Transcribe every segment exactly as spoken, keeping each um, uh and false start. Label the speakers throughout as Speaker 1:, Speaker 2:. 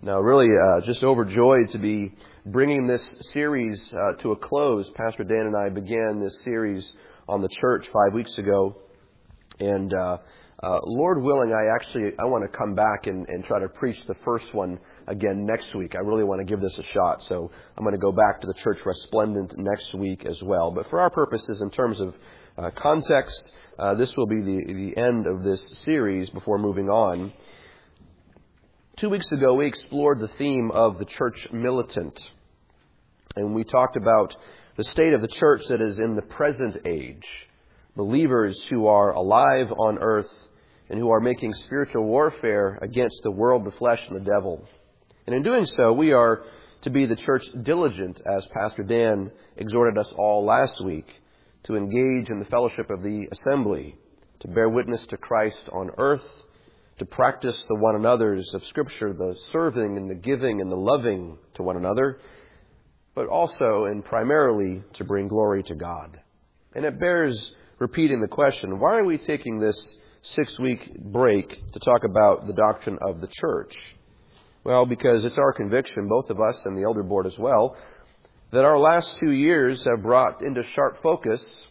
Speaker 1: Now, really, uh, just overjoyed to be bringing this series uh, to a close. Pastor Dan and I began this series on the church five weeks ago. And uh, uh, Lord willing, I actually I want to come back and, and try to preach the first one again next week. I really want to give this a shot. So I'm going to go back to the church resplendent next week as well. But for our purposes, in terms of uh, context, uh, this will be the, the end of this series before moving on. Two weeks ago, we explored the theme of the church militant. And we talked about the state of the church that is in the present age. Believers who are alive on earth and who are making spiritual warfare against the world, the flesh, and the devil. And in doing so, we are to be the church diligent, as Pastor Dan exhorted us all last week, to engage in the fellowship of the assembly, to bear witness to Christ on earth, to practice the one another's of Scripture, the serving and the giving and the loving to one another, but also and primarily to bring glory to God. And it bears repeating the question, why are we taking this six-week break to talk about the doctrine of the church? Well, because it's our conviction, both of us and the elder board as well, that our last two years have brought into sharp focus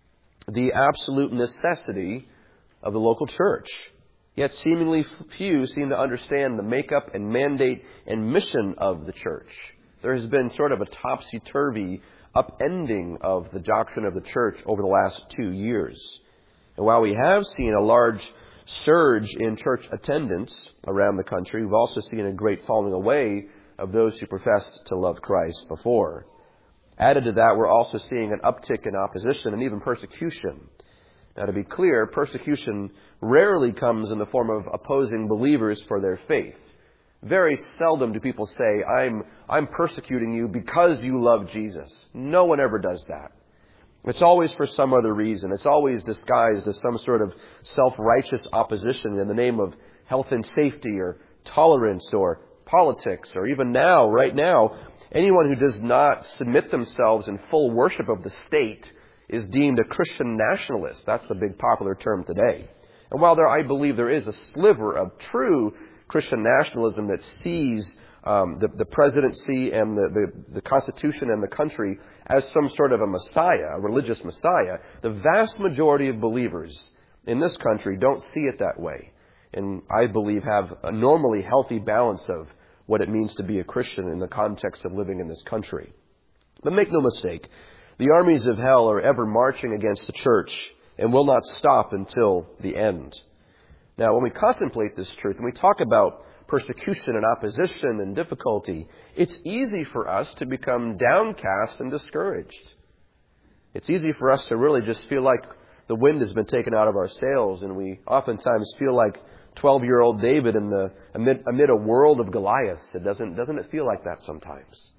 Speaker 1: the absolute necessity of the local church. Yet seemingly few seem to understand the makeup and mandate and mission of the church. There has been sort of a topsy-turvy upending of the doctrine of the church over the last two years. And while we have seen a large surge in church attendance around the country, we've also seen a great falling away of those who professed to love Christ before. Added to that, we're also seeing an uptick in opposition and even persecution. Now, to be clear, persecution rarely comes in the form of opposing believers for their faith. Very seldom do people say, I'm, I'm persecuting you because you love Jesus. No one ever does that. It's always for some other reason. It's always disguised as some sort of self-righteous opposition in the name of health and safety or tolerance or politics, or even now, right now, anyone who does not submit themselves in full worship of the state is deemed a Christian nationalist. That's the big popular term today. And while there, I believe there is a sliver of true Christian nationalism that sees um, the, the presidency and the, the, the Constitution and the country as some sort of a messiah, a religious messiah, the vast majority of believers in this country don't see it that way. And I believe have a normally healthy balance of what it means to be a Christian in the context of living in this country. But make no mistake, the armies of hell are ever marching against the church and will not stop until the end. Now, when we contemplate this truth and we talk about persecution and opposition and difficulty, it's easy for us to become downcast and discouraged. It's easy for us to really just feel like the wind has been taken out of our sails, and we oftentimes feel like twelve-year-old David in the amid, amid a world of Goliaths. It doesn't, doesn't it feel like that sometimes?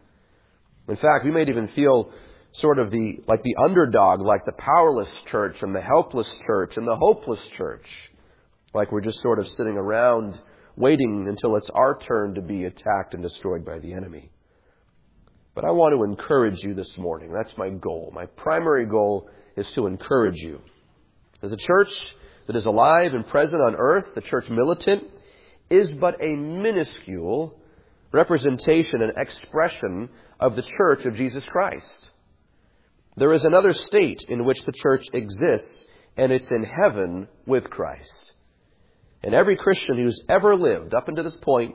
Speaker 1: In fact, we may even feel sort of the like the underdog, like the powerless church and the helpless church and the hopeless church. Like we're just sort of sitting around waiting until it's our turn to be attacked and destroyed by the enemy. But I want to encourage you this morning. That's my goal. My primary goal is to encourage you. As a church that is alive and present on earth, the church militant, is but a minuscule representation and expression of the church of Jesus Christ. There is another state in which the church exists, and it's in heaven with Christ. And every Christian who's ever lived up until this point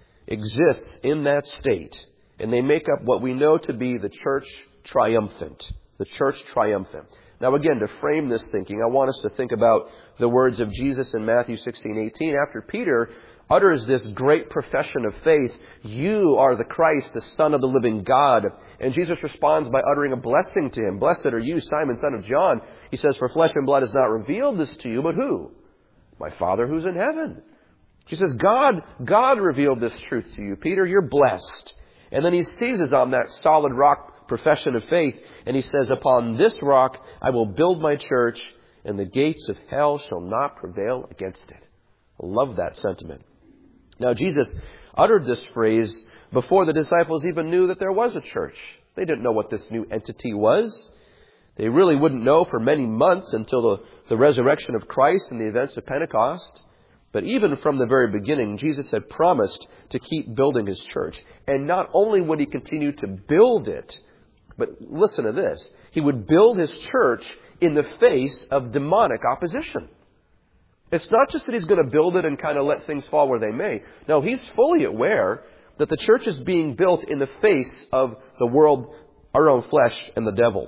Speaker 1: exists in that state. And they make up what we know to be the church triumphant. The church triumphant. Now again, to frame this thinking, I want us to think about the words of Jesus in Matthew sixteen eighteen. After Peter utters this great profession of faith, you are the Christ, the Son of the living God. And Jesus responds by uttering a blessing to him. Blessed are you, Simon, son of John. He says, for flesh and blood has not revealed this to you, but who? My Father who's in heaven. He says, God, God revealed this truth to you, Peter. You're blessed. And then he seizes on that solid rock profession of faith, and he says, upon this rock I will build my church, and the gates of hell shall not prevail against it. I love that sentiment. Now, Jesus uttered this phrase before the disciples even knew that there was a church. They didn't know what this new entity was. They really wouldn't know for many months until the, the resurrection of Christ and the events of Pentecost. But even from the very beginning, Jesus had promised to keep building His church. And not only would He continue to build it, but listen to this, He would build His church in the face of demonic opposition. It's not just that He's going to build it and kind of let things fall where they may. No, He's fully aware that the church is being built in the face of the world, our own flesh, and the devil.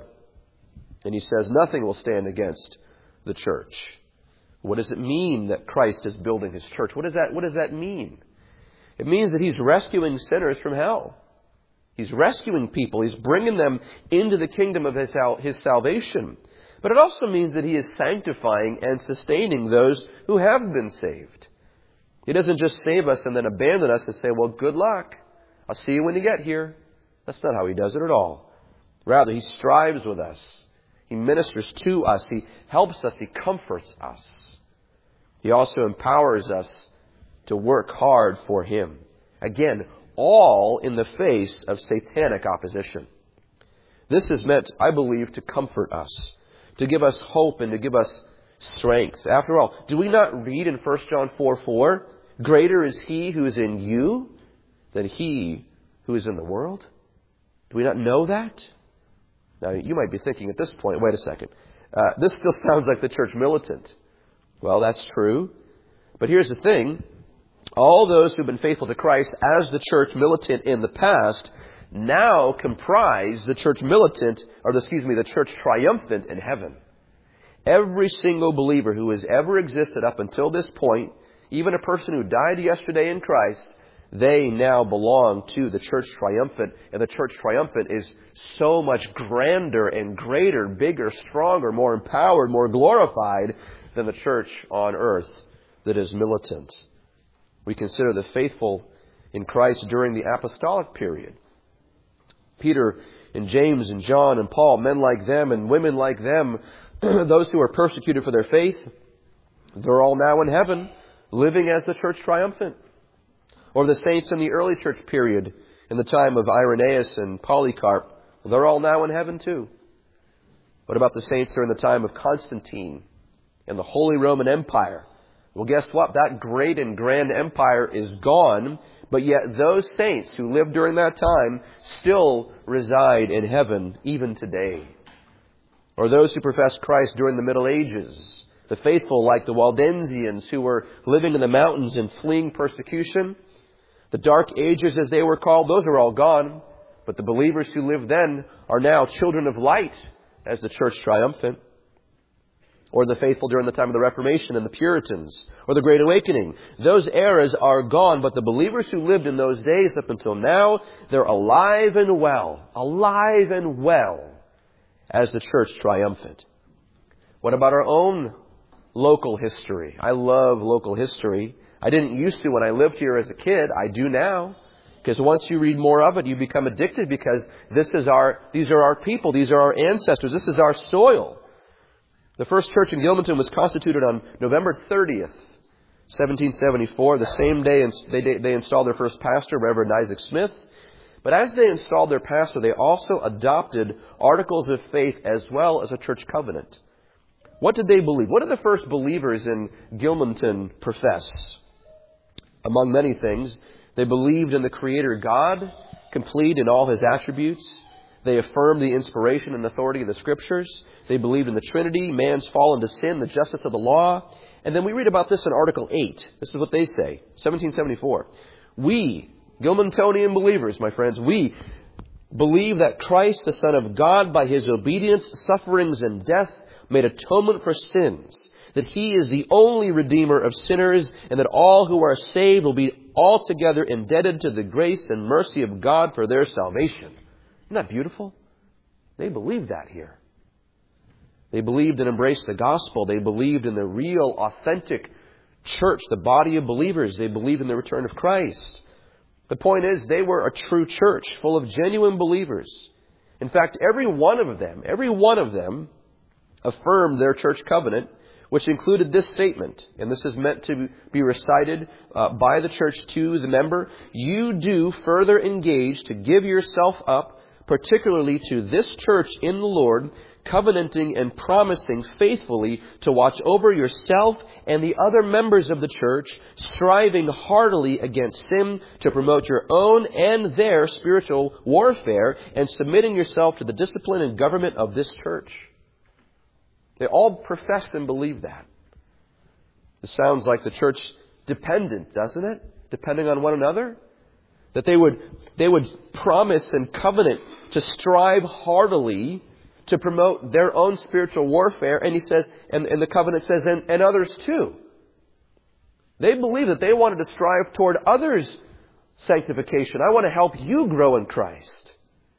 Speaker 1: And He says nothing will stand against the church. What does it mean that Christ is building His church? What does that, what does that mean? It means that He's rescuing sinners from hell. He's rescuing people. He's bringing them into the kingdom of His, his salvation. But it also means that He is sanctifying and sustaining those who have been saved. He doesn't just save us and then abandon us and say, well, good luck. I'll see you when you get here. That's not how He does it at all. Rather, He strives with us. He ministers to us. He helps us. He comforts us. He also empowers us to work hard for Him. Again, all in the face of satanic opposition. This is meant, I believe, to comfort us, to give us hope and to give us strength. After all, do we not read in First John four four, greater is He who is in you than he who is in the world? Do we not know that? Now, you might be thinking at this point, wait a second, uh, this still sounds like the church militant. Well, that's true. But here's the thing. All those who've been faithful to Christ as the church militant in the past now comprise the church militant, or excuse me, the church triumphant in heaven. Every single believer who has ever existed up until this point, even a person who died yesterday in Christ, they now belong to the church triumphant. And the church triumphant is so much grander and greater, bigger, stronger, more empowered, more glorified than the church on earth that is militant. We consider the faithful in Christ during the apostolic period. Peter and James and John and Paul, men like them and women like them, those who are persecuted for their faith, they're all now in heaven, living as the church triumphant. Or the saints in the early church period, in the time of Irenaeus and Polycarp, they're all now in heaven too. What about the saints during the time of Constantine and the Holy Roman Empire? Well, guess what? That great and grand empire is gone, but yet those saints who lived during that time still reside in heaven even today. Or those who professed Christ during the Middle Ages, the faithful like the Waldensians who were living in the mountains and fleeing persecution. The Dark Ages, as they were called, those are all gone. But the believers who lived then are now children of light as the church triumphant. Or the faithful during the time of the Reformation and the Puritans, or the Great Awakening. Those eras are gone, but the believers who lived in those days up until now, they're alive and well, alive and well as the church triumphant. What about our own local history? I love local history. I didn't used to when I lived here as a kid. I do now. Because once you read more of it, you become addicted because this is our, these are our people. These are our ancestors. This is our soil. The first church in Gilmanton was constituted on November thirtieth, seventeen seventy-four. The same day they, they installed their first pastor, Reverend Isaac Smith. But as they installed their pastor, they also adopted articles of faith as well as a church covenant. What did they believe? What did the first believers in Gilmanton profess? Among many things, they believed in the Creator God, complete in all His attributes. They affirmed the inspiration and authority of the Scriptures. They believed in the Trinity, man's fall into sin, the justice of the law. And then we read about this in Article eight. This is what they say, seventeen seventy-four. We, Gilmantonian believers, my friends, we believe that Christ, the Son of God, by His obedience, sufferings, and death, made atonement for sins, that He is the only Redeemer of sinners, and that all who are saved will be altogether indebted to the grace and mercy of God for their salvation. Isn't that beautiful? They believed that here. They believed and embraced the gospel. They believed in the real, authentic church, the body of believers. They believed in the return of Christ. The point is, they were a true church full of genuine believers. In fact, every one of them, every one of them affirmed their church covenant, which included this statement, and this is meant to be recited uh, by the church to the member. You do further engage to give yourself up, particularly to this church in the Lord, covenanting and promising faithfully to watch over yourself and the other members of the church, striving heartily against sin to promote your own and their spiritual warfare, and submitting yourself to the discipline and government of this church. They all profess and believe that. It sounds like the church dependent, doesn't it? Depending on one another. That they would, they would promise and covenant to strive heartily to promote their own spiritual warfare. And he says, and, and the covenant says, and, and others too. They believe that they wanted to strive toward others' sanctification. I want to help you grow in Christ.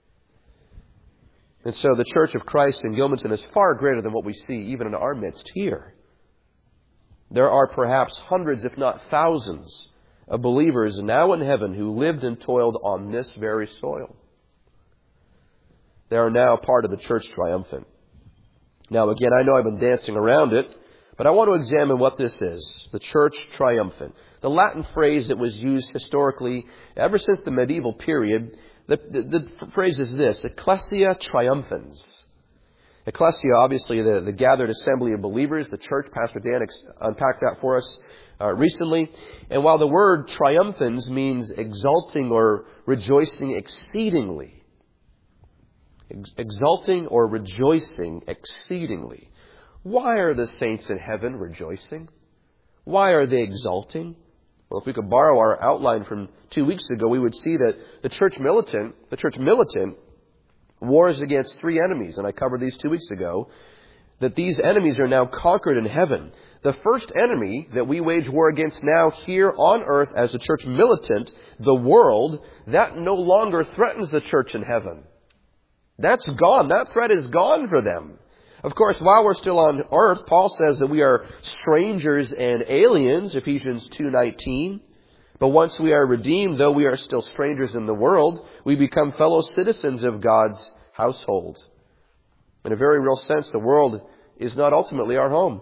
Speaker 1: And so the Church of Christ in Gilmanton is far greater than what we see even in our midst here. There are perhaps hundreds, if not thousands, of believers now in heaven who lived and toiled on this very soil. They are now part of the Church Triumphant. Now again, I know I've been dancing around it, but I want to examine what this is. The Church Triumphant. The Latin phrase that was used historically ever since the medieval period, the, the, the phrase is this: Ecclesia Triumphans. Ecclesia, obviously the, the gathered assembly of believers, the church. Pastor Dan ex- unpacked that for us uh, recently. And while the word triumphans means exulting or rejoicing exceedingly, ex- exulting or rejoicing exceedingly. Why are the saints in heaven rejoicing? Why are they exulting? Well, if we could borrow our outline from two weeks ago, we would see that the church militant, the church militant, wars against three enemies, and I covered these two weeks ago, that these enemies are now conquered in heaven. The first enemy that we wage war against now here on earth as a church militant, the world, that no longer threatens the church in heaven. That's gone. That threat is gone for them. Of course, while we're still on earth, Paul says that we are strangers and aliens, Ephesians two nineteen. But once we are redeemed, though we are still strangers in the world, we become fellow citizens of God's household. In a very real sense, the world is not ultimately our home.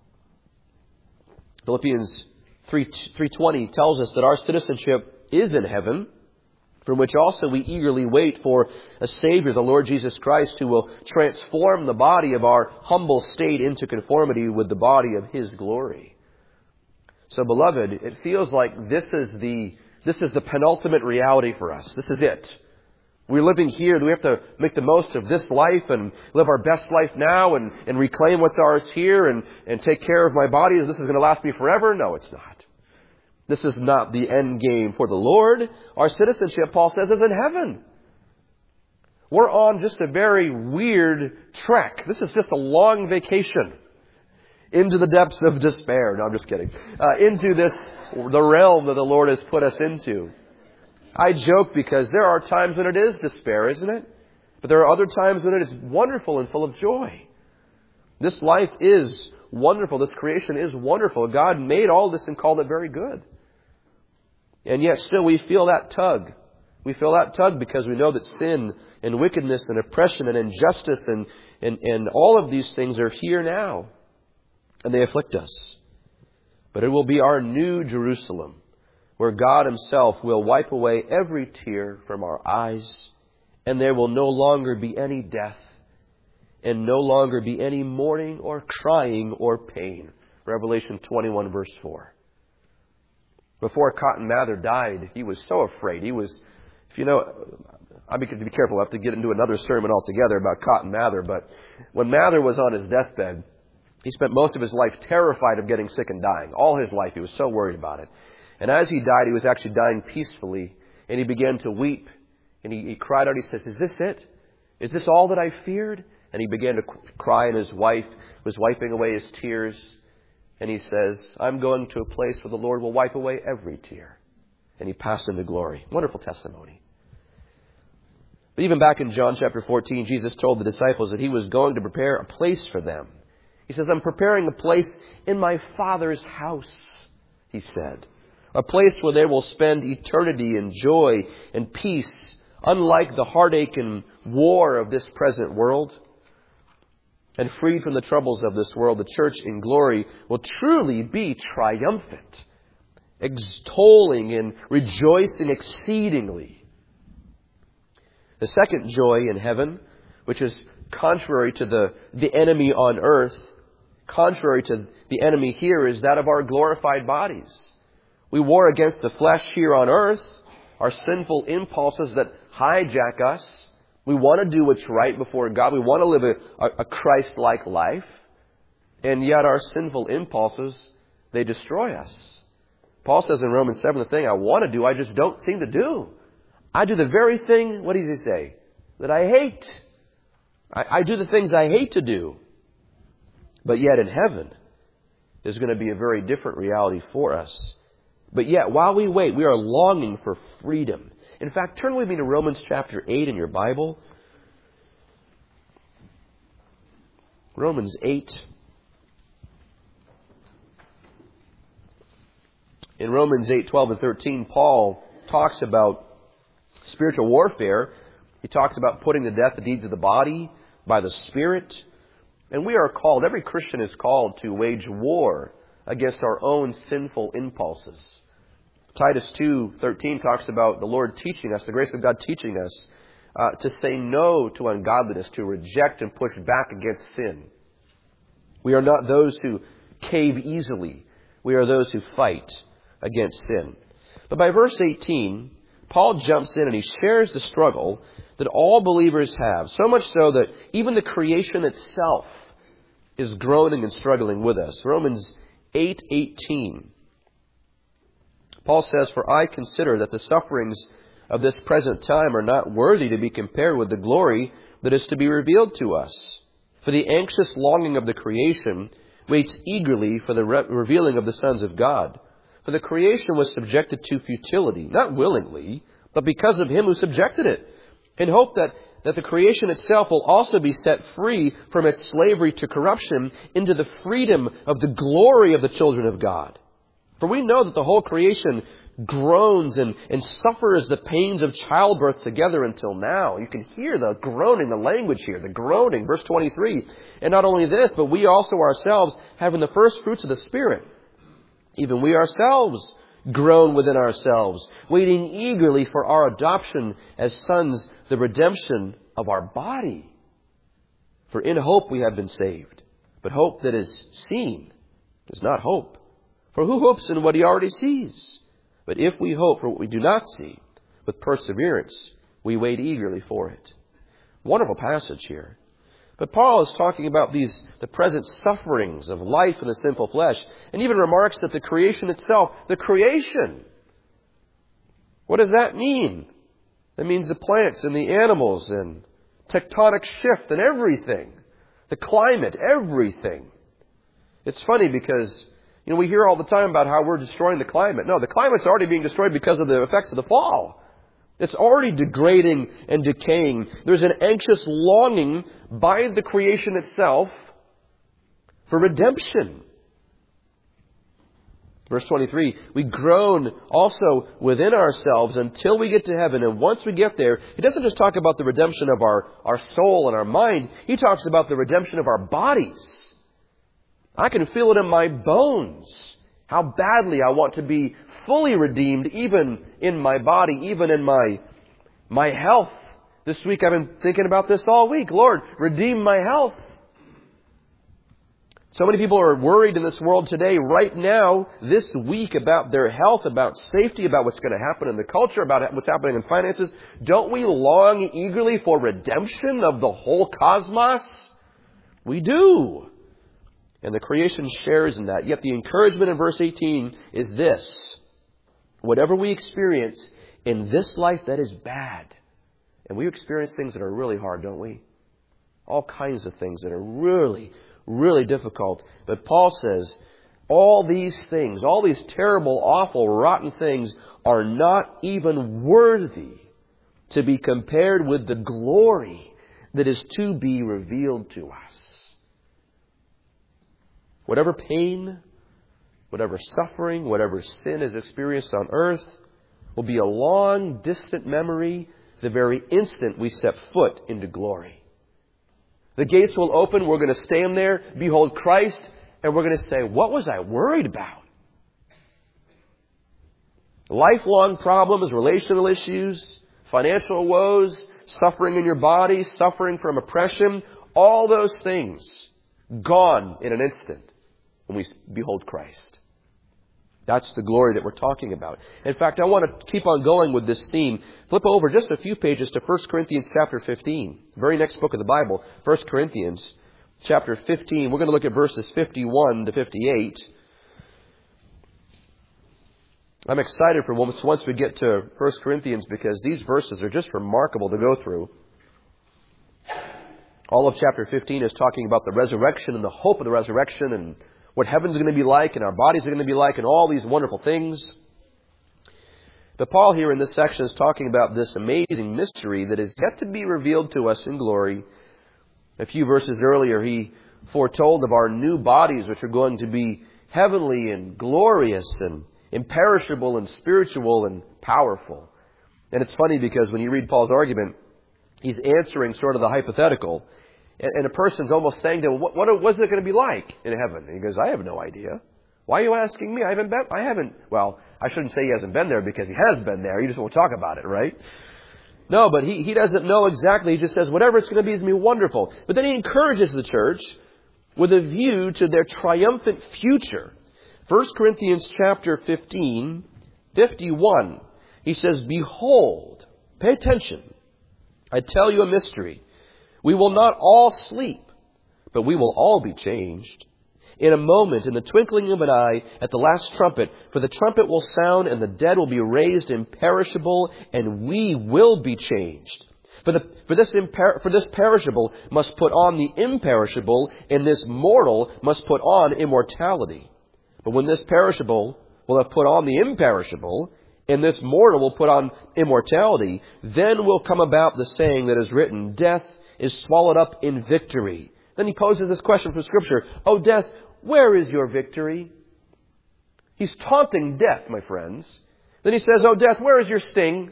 Speaker 1: Philippians three twenty tells us that our citizenship is in heaven, from which also we eagerly wait for a Savior, the Lord Jesus Christ, who will transform the body of our humble state into conformity with the body of His glory. So, beloved, it feels like this is the this is the penultimate reality for us. This is it. We're living here. Do we have to make the most of this life and live our best life now and, and reclaim what's ours here and, and take care of my body? This is going to last me forever? No, it's not. This is not the end game for the Lord. Our citizenship, Paul says, is in heaven. We're on just a very weird trek. This is just a long vacation into the depths of despair. No, I'm just kidding. Uh, into this, the realm that the Lord has put us into. I joke because there are times when it is despair, isn't it? But there are other times when it is wonderful and full of joy. This life is wonderful. This creation is wonderful. God made all this and called it very good. And yet still we feel that tug. We feel that tug because we know that sin and wickedness and oppression and injustice and, and, and all of these things are here now. And they afflict us. But it will be our new Jerusalem, where God Himself will wipe away every tear from our eyes, and there will no longer be any death, and no longer be any mourning or crying or pain. Revelation twenty-one, verse four. Before Cotton Mather died, he was so afraid. He was, if you know, I be, be careful, I have to get into another sermon altogether about Cotton Mather, but when Mather was on his deathbed, he spent most of his life terrified of getting sick and dying. All his life, he was so worried about it. And as he died, he was actually dying peacefully. And he began to weep. And he, he cried out, he says, "Is this it? Is this all that I feared?" And he began to cry, and his wife was wiping away his tears. And he says, "I'm going to a place where the Lord will wipe away every tear." And he passed into glory. Wonderful testimony. But even back in John chapter fourteen, Jesus told the disciples that He was going to prepare a place for them. He says, "I'm preparing a place in my Father's house," He said. A place where they will spend eternity in joy and peace, unlike the heartache and war of this present world. And freed from the troubles of this world, the church in glory will truly be triumphant, extolling and rejoicing exceedingly. The second joy in heaven, which is contrary to the, the enemy on earth, contrary to the enemy here is that of our glorified bodies. We war against the flesh here on earth, our sinful impulses that hijack us. We want to do what's right before God. We want to live a, a Christ-like life. And yet our sinful impulses, they destroy us. Paul says in Romans seven, the thing I want to do, I just don't seem to do. I do the very thing, what does he say? That I hate. I, I do the things I hate to do. But yet in heaven, there's going to be a very different reality for us. But yet, while we wait, we are longing for freedom. In fact, turn with me to Romans chapter eight in your Bible. Romans eight. In Romans eight, twelve and thirteen, Paul talks about spiritual warfare. He talks about putting to death the deeds of the body by the Spirit. And we are called, every Christian is called to wage war against our own sinful impulses. Titus two thirteen talks about the Lord teaching us, the grace of God teaching us uh, to say no to ungodliness, to reject and push back against sin. We are not those who cave easily. We are those who fight against sin. But by verse eighteen, Paul jumps in and he shares the struggle that all believers have. So much so that even the creation itself is groaning and struggling with us. Romans eight eighteen. Paul says, "For I consider that the sufferings of this present time are not worthy to be compared with the glory that is to be revealed to us. For the anxious longing of the creation waits eagerly for the re- revealing of the sons of God. For the creation was subjected to futility, not willingly, but because of him who subjected it, in hope that, that the creation itself will also be set free from its slavery to corruption into the freedom of the glory of the children of God. For we know that the whole creation groans and, and suffers the pains of childbirth together until now." You can hear the groaning, the language here, the groaning. Verse twenty-three, "And not only this, but we also ourselves, having the first fruits of the Spirit, even we ourselves groan within ourselves, waiting eagerly for our adoption as sons, the redemption of our body. For in hope we have been saved. But hope that is seen is not hope. For who hopes in what he already sees? But if we hope for what we do not see, with perseverance, we wait eagerly for it." Wonderful passage here. But Paul is talking about these, the present sufferings of life in the sinful flesh, and even remarks that the creation itself, the creation, what does that mean? That means the plants and the animals and tectonic shift and everything. The climate, everything. It's funny because, you know, we hear all the time about how we're destroying the climate. No, the climate's already being destroyed because of the effects of the fall. It's already degrading and decaying. There's an anxious longing by the creation itself for redemption. Verse twenty-three, "We groan also within ourselves until we get to heaven." And once we get there, he doesn't just talk about the redemption of our, our soul and our mind. He talks about the redemption of our bodies. I can feel it in my bones, how badly I want to be fully redeemed, even in my body, even in my, my health. This week I've been thinking about this all week. Lord, redeem my health. So many people are worried in this world today, right now, this week, about their health, about safety, about what's going to happen in the culture, about what's happening in finances. Don't we long eagerly for redemption of the whole cosmos? We do. And the creation shares in that. Yet the encouragement in verse eighteen is this: whatever we experience in this life that is bad, and we experience things that are really hard, don't we? All kinds of things that are really, really difficult. But Paul says, all these things, all these terrible, awful, rotten things are not even worthy to be compared with the glory that is to be revealed to us. Whatever pain, whatever suffering, whatever sin is experienced on earth will be a long, distant memory the very instant we step foot into glory. The gates will open, we're going to stand there, behold Christ, and we're going to say, what was I worried about? Lifelong problems, relational issues, financial woes, suffering in your body, suffering from oppression, all those things gone in an instant. when we behold Christ. That's the glory that we're talking about. In fact, I want to keep on going with this theme. Flip over just a few pages to First Corinthians chapter fifteen. Very next book of the Bible, First Corinthians chapter fifteen. We're going to look at verses fifty-one to fifty-eight. I'm excited for once, once we get to First Corinthians because these verses are just remarkable to go through. All of chapter fifteen is talking about the resurrection and the hope of the resurrection and what heaven's going to be like and our bodies are going to be like and all these wonderful things. But Paul here in this section is talking about this amazing mystery that is yet to be revealed to us in glory. A few verses earlier, he foretold of our new bodies, which are going to be heavenly and glorious and imperishable and spiritual and powerful. And it's funny because when you read Paul's argument, he's answering sort of the hypothetical. And a person's almost saying to him, what, what what's it going to be like in heaven? And he goes, I have no idea. Why are you asking me? I haven't been, I haven't, well, I shouldn't say he hasn't been there because he has been there. He just won't talk about it, right? No, but he, he doesn't know exactly. He just says, whatever it's going to be is going to be wonderful. But then he encourages the church with a view to their triumphant future. First Corinthians chapter fifteen, fifty-one. He says, behold, pay attention. I tell you a mystery. We will not all sleep, but we will all be changed. In a moment, in the twinkling of an eye, at the last trumpet, for the trumpet will sound, and the dead will be raised imperishable, and we will be changed. For, the, for, this imper, for this perishable must put on the imperishable, and this mortal must put on immortality. But when this perishable will have put on the imperishable, and this mortal will put on immortality, then will come about the saying that is written, death is swallowed up in victory. Then he poses this question from Scripture. Oh, death, where is your victory? He's taunting death, my friends. Then he says, oh, death, where is your sting?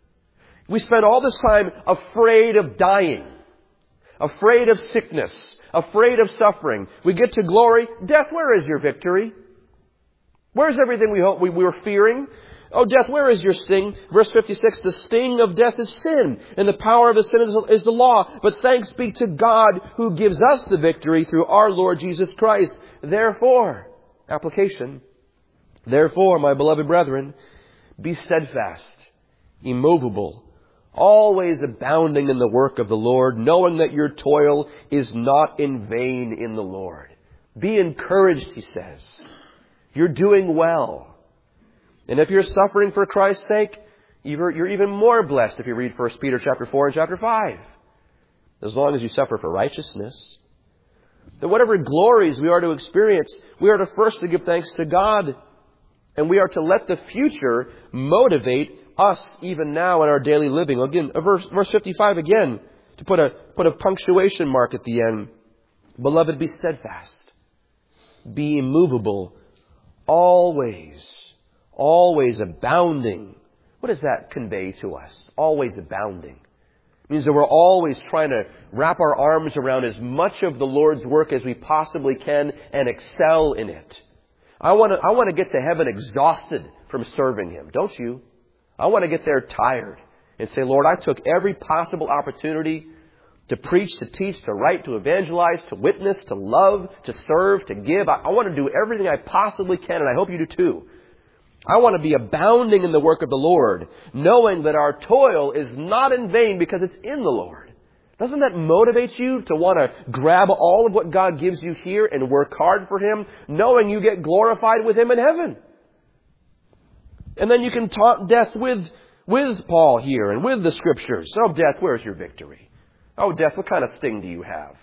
Speaker 1: We spend all this time afraid of dying, afraid of sickness, afraid of suffering. We get to glory. Death, where is your victory? Where's everything we hope we, we were fearing? Oh, death, where is your sting? Verse fifty-six, the sting of death is sin, and the power of the sin is, is the law. But thanks be to God who gives us the victory through our Lord Jesus Christ. Therefore, application, therefore, my beloved brethren, be steadfast, immovable, always abounding in the work of the Lord, knowing that your toil is not in vain in the Lord. Be encouraged, he says. You're doing well. And if you're suffering for Christ's sake, you're even more blessed if you read First Peter chapter four and chapter five. As long as you suffer for righteousness. That whatever glories we are to experience, we are to first to give thanks to God. And we are to let the future motivate us even now in our daily living. Again, verse, verse fifty-five again, to put a, put a punctuation mark at the end. Beloved, be steadfast. Be immovable. Always. Always abounding. What does that convey to us? Always abounding. It means that we're always trying to wrap our arms around as much of the Lord's work as we possibly can and excel in it. I want to, I want to get to heaven exhausted from serving Him. Don't you? I want to get there tired and say, Lord, I took every possible opportunity to preach, to teach, to write, to evangelize, to witness, to love, to serve, to give. I, I want to do everything I possibly can, and I hope you do too. I want to be abounding in the work of the Lord, knowing that our toil is not in vain because it's in the Lord. Doesn't that motivate you to want to grab all of what God gives you here and work hard for Him, knowing you get glorified with Him in heaven? And then you can taunt death with, with Paul here and with the Scriptures. Oh, death, where's your victory? Oh, death, what kind of sting do you have?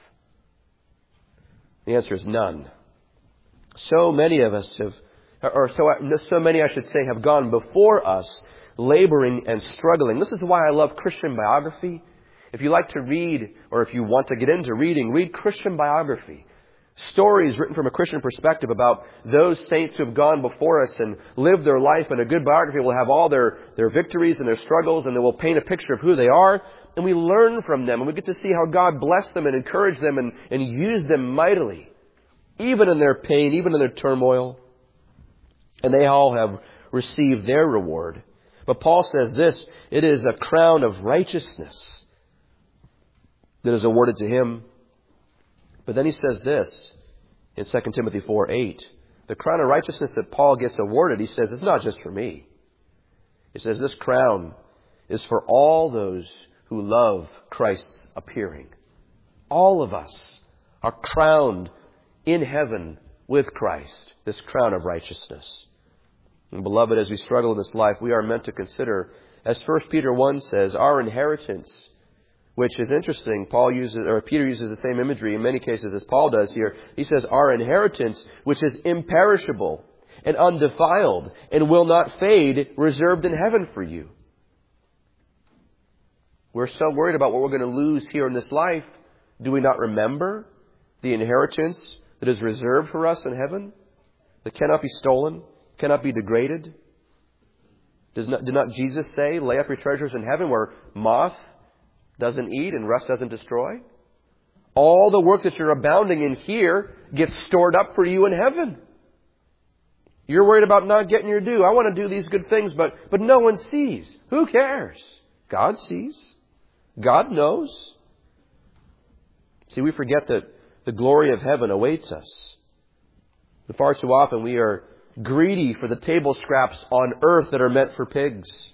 Speaker 1: The answer is none. So many of us have Or so, so many, I should say, have gone before us, laboring and struggling. This is why I love Christian biography. If you like to read, or if you want to get into reading, read Christian biography. Stories written from a Christian perspective about those saints who have gone before us and lived their life. And a good biography will have all their, their victories and their struggles, and they will paint a picture of who they are. And we learn from them, and we get to see how God blessed them and encouraged them and, and used them mightily, even in their pain, even in their turmoil. And they all have received their reward. But Paul says this, it is a crown of righteousness that is awarded to him. But then he says this, In Second Timothy four eight, the crown of righteousness that Paul gets awarded, he says, it's not just for me. He says this crown is for all those who love Christ's appearing. All of us are crowned in heaven with Christ, this crown of righteousness. And beloved, as we struggle in this life, we are meant to consider, as First Peter one says, our inheritance, which is interesting. Paul uses, or Peter uses the same imagery in many cases as Paul does here. He says, our inheritance, which is imperishable and undefiled and will not fade, reserved in heaven for you. We're so worried about what we're going to lose here in this life. Do we not remember the inheritance that is reserved for us in heaven? That cannot be stolen, cannot be degraded. Does not, did not Jesus say, lay up your treasures in heaven where moth doesn't eat and rust doesn't destroy? All the work that you're abounding in here gets stored up for you in heaven. You're worried about not getting your due. I want to do these good things, but, but no one sees. Who cares? God sees. God knows. See, we forget that the glory of heaven awaits us. And far too often we are greedy for the table scraps on earth that are meant for pigs.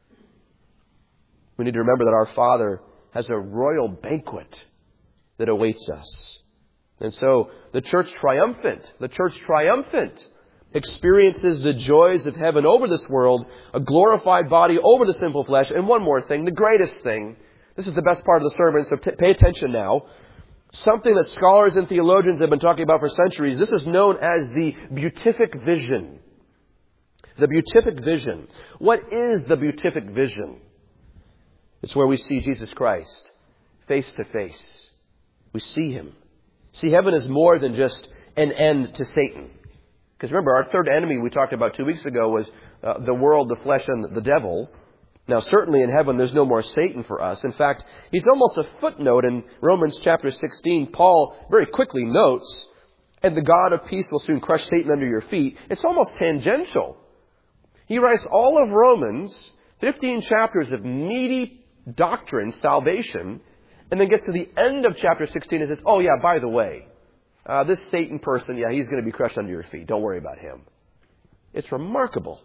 Speaker 1: We need to remember that our Father has a royal banquet that awaits us. And so the church triumphant, the church triumphant experiences the joys of heaven over this world, a glorified body over the sinful flesh. And one more thing, the greatest thing. This is the best part of the sermon, so t- pay attention now. Something that scholars and theologians have been talking about for centuries. This is known as the beatific vision. The beatific vision. What is the beatific vision? It's where we see Jesus Christ face to face. We see Him. See, heaven is more than just an end to Satan. Because remember, our third enemy we talked about two weeks ago was uh, the world, the flesh, and the devil. Now, certainly in heaven, there's no more Satan for us. In fact, he's almost a footnote in Romans chapter sixteen. Paul very quickly notes, and the God of peace will soon crush Satan under your feet. It's almost tangential. He writes all of Romans, fifteen chapters of meaty doctrine, salvation, and then gets to the end of chapter sixteen and says, oh yeah, by the way, uh, this Satan person, yeah, he's going to be crushed under your feet. Don't worry about him. It's remarkable.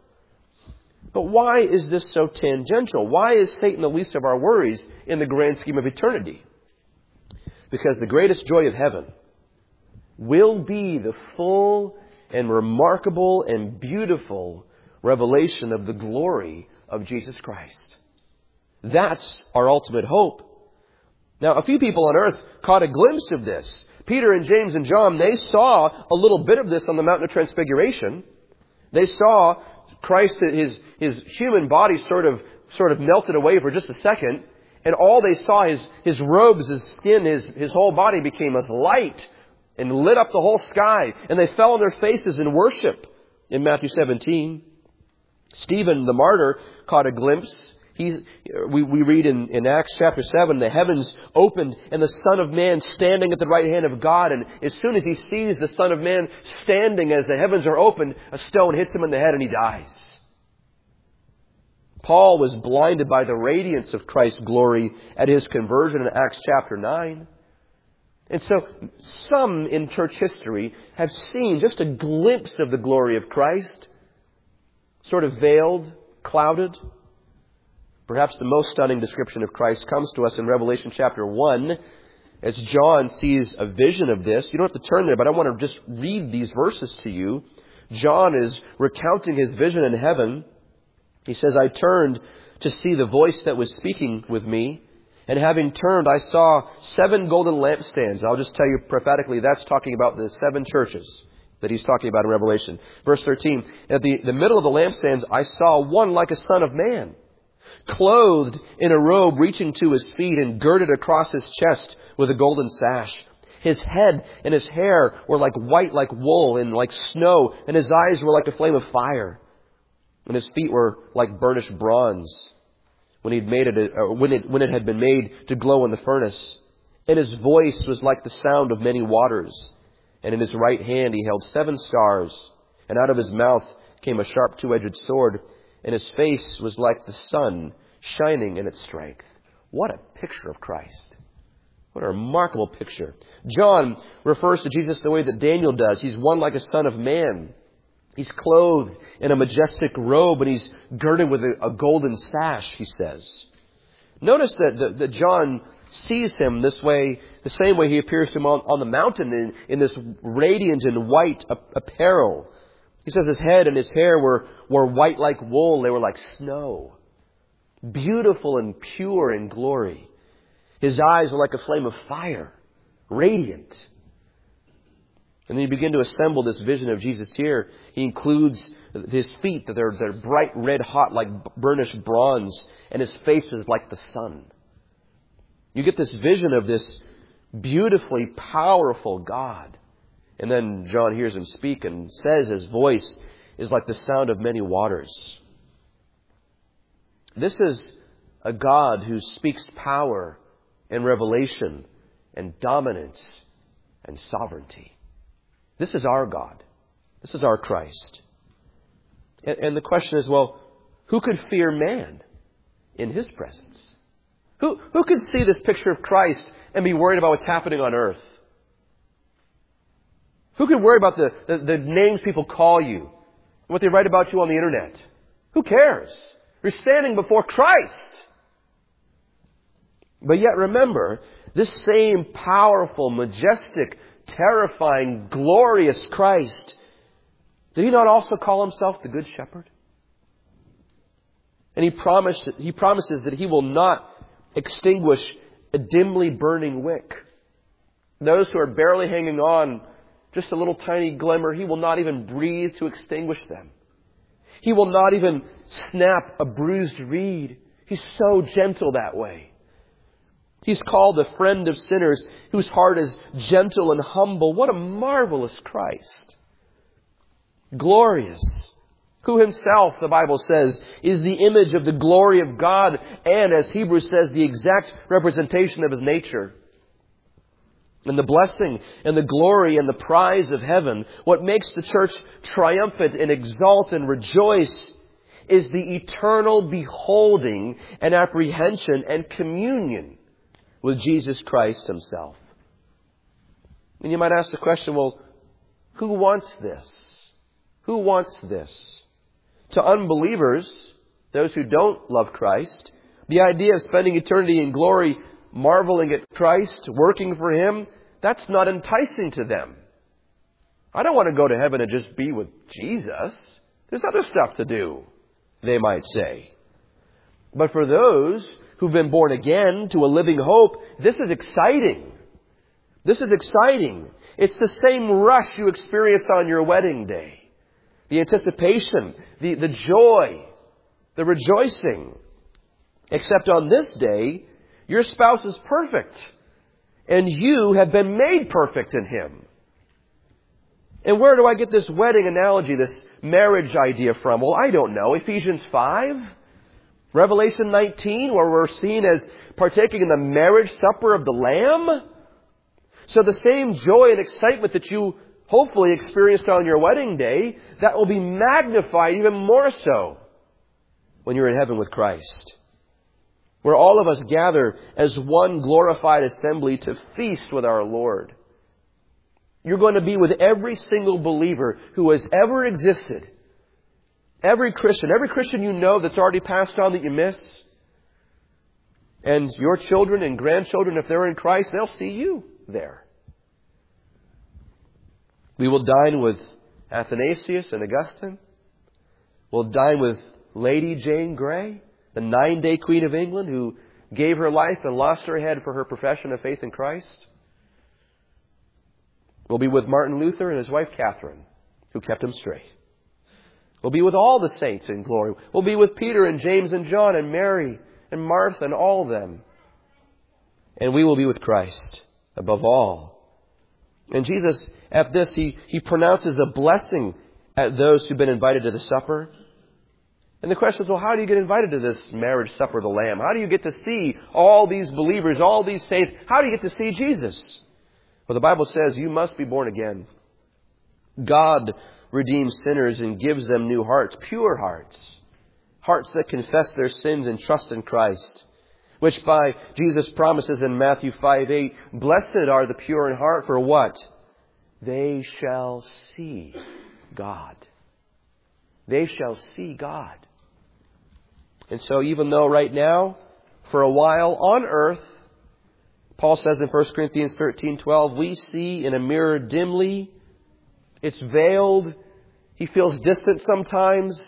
Speaker 1: But why is this so tangential? Why is Satan the least of our worries in the grand scheme of eternity? Because the greatest joy of heaven will be the full and remarkable and beautiful revelation of the glory of Jesus Christ. That's our ultimate hope. Now, a few people on earth caught a glimpse of this. Peter and James and John, they saw a little bit of this on the Mountain of Transfiguration. They saw Christ, his, his human body sort of, sort of melted away for just a second. And all they saw, his, his robes, his skin, his, his whole body became as light and lit up the whole sky. And they fell on their faces in worship in Matthew seventeen. Stephen, the martyr, caught a glimpse. He's, we, we read in, in Acts chapter seven, the heavens opened and the Son of Man standing at the right hand of God. And as soon as he sees the Son of Man standing as the heavens are opened, a stone hits him in the head and he dies. Paul was blinded by the radiance of Christ's glory at his conversion in Acts chapter nine. And so some in church history have seen just a glimpse of the glory of Christ, sort of veiled, clouded. Perhaps the most stunning description of Christ comes to us in Revelation chapter one, as John sees a vision of this. You don't have to turn there, but I want to just read these verses to you. John is recounting his vision in heaven. He says, I turned to see the voice that was speaking with me, and having turned, I saw seven golden lampstands. I'll just tell you prophetically, that's talking about the seven churches that he's talking about in Revelation. Verse thirteen, at the, the middle of the lampstands, I saw one like a son of man, clothed in a robe reaching to his feet and girded across his chest with a golden sash. His head and his hair were like white like wool and like snow, and his eyes were like a flame of fire, and his feet were like burnished bronze when he'd made it, uh, when it when it had been made to glow in the furnace. And his voice was like the sound of many waters. And in his right hand he held seven stars, and out of his mouth came a sharp two-edged sword. And his face was like the sun shining in its strength. What a picture of Christ. What a remarkable picture. John refers to Jesus the way that Daniel does. He's one like a son of man. He's clothed in a majestic robe and he's girded with a, a golden sash, he says. Notice that, that, that John sees him this way, the same way he appears to him on, on the mountain in, in this radiant and white apparel. He says his head and his hair were, were white like wool. They were like snow. Beautiful and pure in glory. His eyes were like a flame of fire. Radiant. And then you begin to assemble this vision of Jesus here. He includes his feet, that they're, they're bright red hot like burnished bronze. And his face is like the sun. You get this vision of this beautifully powerful God. And then John hears him speak and says his voice is like the sound of many waters. This is a God who speaks power and revelation and dominance and sovereignty. This is our God. This is our Christ. And, and the question is, well, who could fear man in His presence? Who, who can see this picture of Christ and be worried about what's happening on earth? Who can worry about the, the, the names people call you, what they write about you on the internet? Who cares? You're standing before Christ. But yet remember, this same powerful, majestic, terrifying, glorious Christ, did He not also call Himself the Good Shepherd? And He promised, He promises that He will not extinguish a dimly burning wick. Those who are barely hanging on, just a little tiny glimmer, He will not even breathe to extinguish them. He will not even snap a bruised reed. He's so gentle that way. He's called the friend of sinners, whose heart is gentle and humble. What a marvelous Christ. Glorious. Who Himself, the Bible says, is the image of the glory of God and, as Hebrews says, the exact representation of His nature. And the blessing and the glory and the prize of heaven, what makes the church triumphant and exalt and rejoice, is the eternal beholding and apprehension and communion with Jesus Christ Himself. And you might ask the question, well, who wants this? Who wants this? To unbelievers, those who don't love Christ, the idea of spending eternity in glory, marveling at Christ, working for Him, that's not enticing to them. I don't want to go to heaven and just be with Jesus. There's other stuff to do, they might say. But for those who've been born again to a living hope, this is exciting. This is exciting. It's the same rush you experience on your wedding day. The anticipation, the, the joy, the rejoicing. Except on this day, your spouse is perfect. And you have been made perfect in Him. And where do I get this wedding analogy, this marriage idea from? Well, I don't know. Ephesians five? Revelation nineteen, where we're seen as partaking in the marriage supper of the Lamb? So the same joy and excitement that you hopefully experienced on your wedding day, that will be magnified even more so when you're in heaven with Christ. Where all of us gather as one glorified assembly to feast with our Lord. You're going to be with every single believer who has ever existed. Every Christian, every Christian you know that's already passed on that you miss. And your children and grandchildren, if they're in Christ, they'll see you there. We will dine with Athanasius and Augustine. We'll dine with Lady Jane Grey, the nine-day Queen of England who gave her life and lost her head for her profession of faith in Christ. We'll be with Martin Luther and his wife Catherine, who kept him straight. We'll be with all the saints in glory. We'll be with Peter and James and John and Mary and Martha and all of them. And we will be with Christ above all. And Jesus, at this, He, he pronounces a blessing at those who've been invited to the supper. And the question is, well, how do you get invited to this marriage supper of the Lamb? How do you get to see all these believers, all these saints? How do you get to see Jesus? Well, the Bible says you must be born again. God redeems sinners and gives them new hearts, pure hearts. Hearts that confess their sins and trust in Christ. which by Jesus promises in Matthew five eight, blessed are the pure in heart, for what? They shall see God. They shall see God. And so even though right now, for a while on earth, Paul says in First Corinthians thirteen twelve, we see in a mirror dimly, it's veiled, he feels distant sometimes,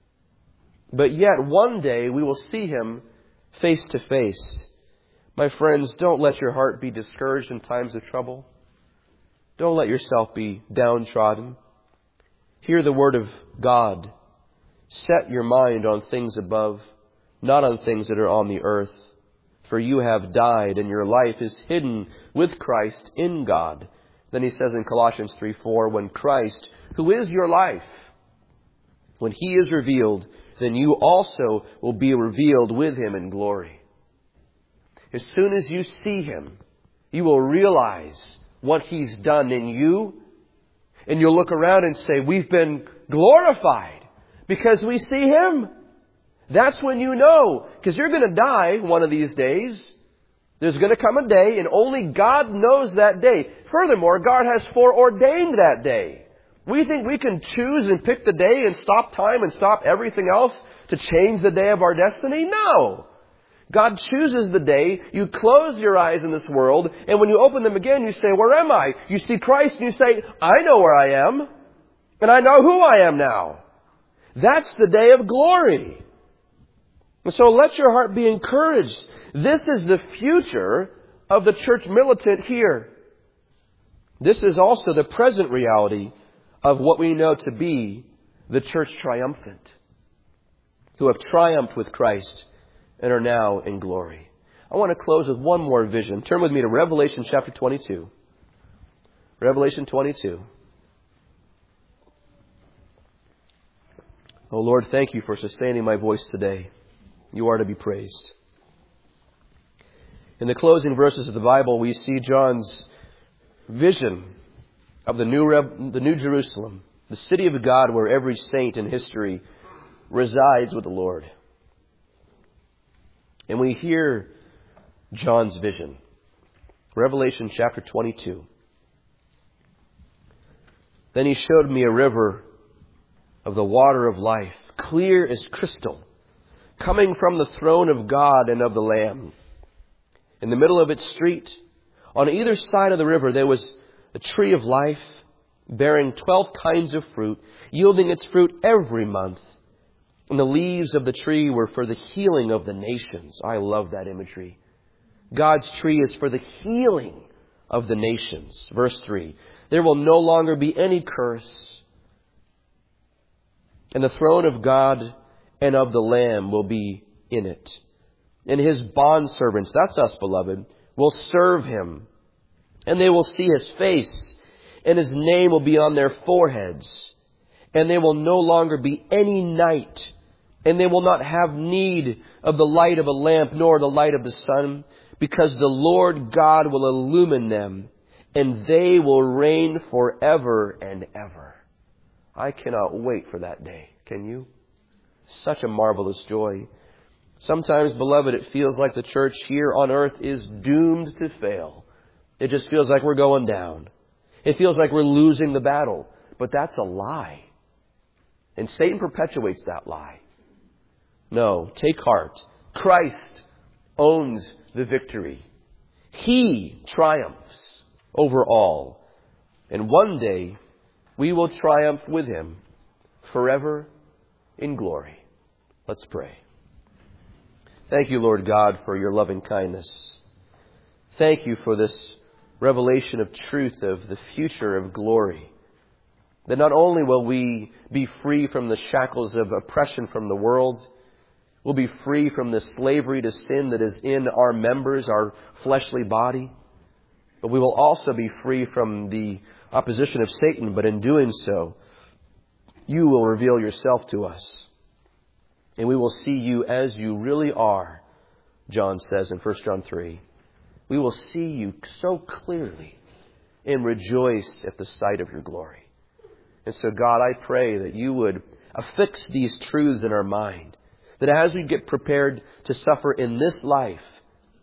Speaker 1: but yet one day we will see Him face to face. My friends, don't let your heart be discouraged in times of trouble. Don't let yourself be downtrodden. Hear the word of God. Set your mind on things above, not on things that are on the earth. For you have died, and your life is hidden with Christ in God. Then he says in Colossians three four, when Christ, who is your life, when He is revealed, then you also will be revealed with Him in glory. As soon as you see Him, you will realize what He's done in you, and you'll look around and say, we've been glorified because we see Him. That's when you know, because you're going to die one of these days. There's going to come a day, and only God knows that day. Furthermore, God has foreordained that day. We think we can choose and pick the day and stop time and stop everything else to change the day of our destiny? No. God chooses the day. You close your eyes in this world, and when you open them again, you say, where am I? You see Christ, and you say, I know where I am, and I know who I am now. That's the day of glory. And so let your heart be encouraged. This is the future of the church militant here. This is also the present reality of what we know to be the church triumphant, who have triumphed with Christ and are now in glory. I want to close with one more vision. Turn with me to Revelation chapter twenty-two. Revelation twenty-two. Oh Lord, thank You for sustaining my voice today. You are to be praised. In the closing verses of the Bible, we see John's vision of the new, the new Jerusalem, the city of God where every saint in history resides with the Lord. And we hear John's vision. Revelation chapter twenty-two. Then He showed me a river of the water of life, clear as crystal, coming from the throne of God and of the Lamb. In the middle of its street, on either side of the river, there was a tree of life, bearing twelve kinds of fruit, yielding its fruit every month. And the leaves of the tree were for the healing of the nations. I love that imagery. God's tree is for the healing of the nations. Verse three, there will no longer be any curse. And the throne of God and of the Lamb will be in it. And His bondservants, that's us, beloved, will serve Him. And they will see His face, and His name will be on their foreheads. And there will no longer be any night. And they will not have need of the light of a lamp, nor the light of the sun, because the Lord God will illumine them, and they will reign forever and ever. I cannot wait for that day. Can you? Such a marvelous joy. Sometimes, beloved, it feels like the church here on earth is doomed to fail. It just feels like we're going down. It feels like we're losing the battle. But that's a lie. And Satan perpetuates that lie. No, take heart. Christ owns the victory. He triumphs over all. And one day, we will triumph with Him forever in glory. Let's pray. Thank You, Lord God, for Your loving kindness. Thank You for this revelation of truth of the future of glory. That not only will we be free from the shackles of oppression from the world, we'll be free from the slavery to sin that is in our members, our fleshly body, but we will also be free from the opposition of Satan. But in doing so, You will reveal Yourself to us. And we will see You as You really are, John says in First John three. We will see You so clearly and rejoice at the sight of Your glory. And so, God, I pray that You would affix these truths in our mind, that as we get prepared to suffer in this life,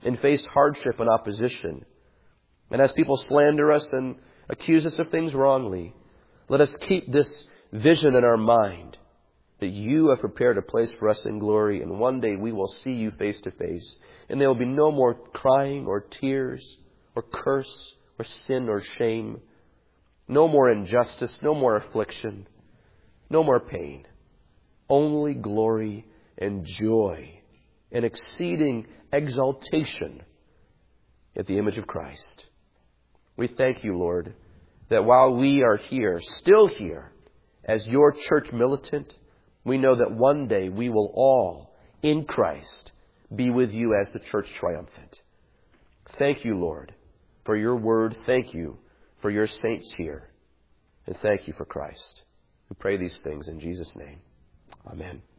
Speaker 1: and face hardship and opposition. And as people slander us and accuse us of things wrongly, let us keep this vision in our mind that you have prepared a place for us in glory, and one day we will see you face to face. And there will be no more crying or tears or curse or sin or shame. No more injustice, no more affliction, no more pain. Only glory and joy and exceeding exaltation at the image of Christ. We thank you, Lord, that while we are here, still here, as your church militant, we know that one day we will all, in Christ, be with you as the church triumphant. Thank you, Lord, for your word. Thank you for your saints here. And thank you for Christ. We pray these things in Jesus' name. Amen.